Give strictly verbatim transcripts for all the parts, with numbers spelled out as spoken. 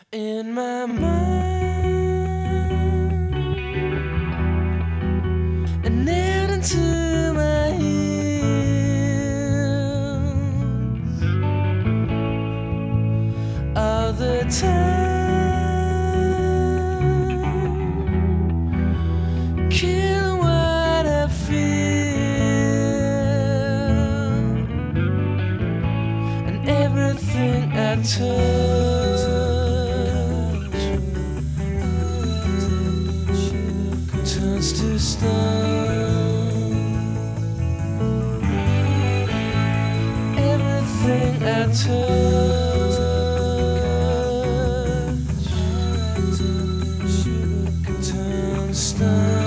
In my mind and then into my ears all the time, kill what I feel and everything I touch turns to stone. Everything I touch turns stone.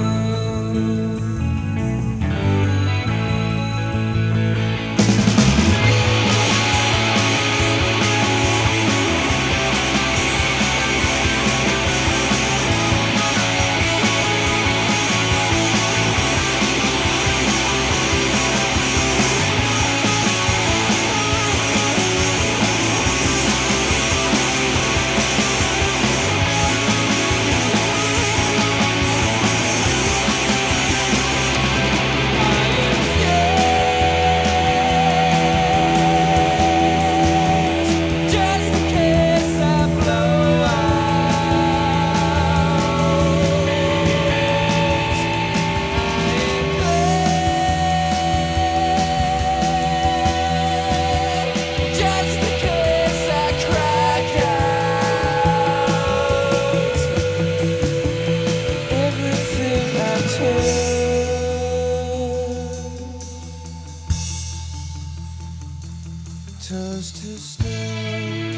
Turns to stone.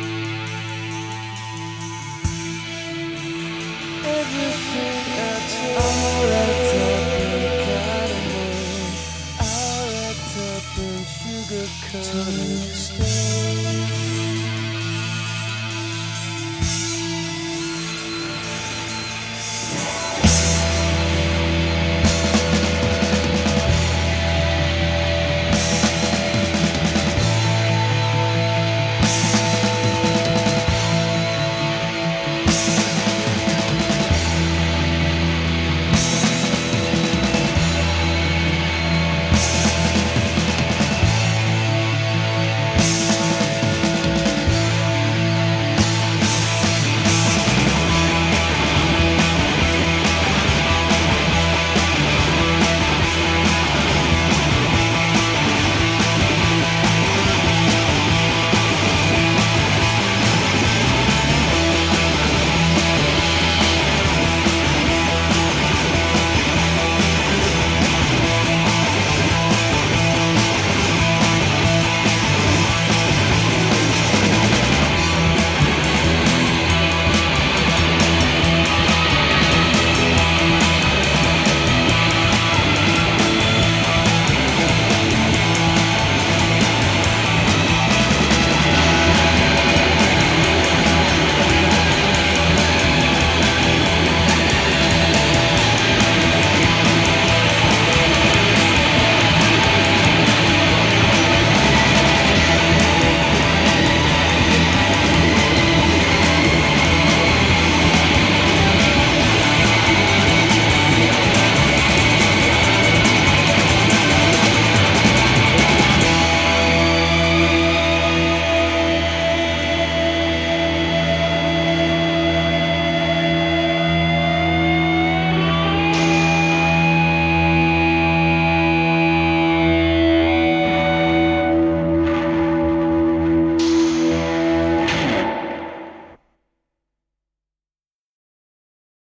Everything I touch, all wrapped up in cotton, all wrapped up in sugar cane. Turns to stone.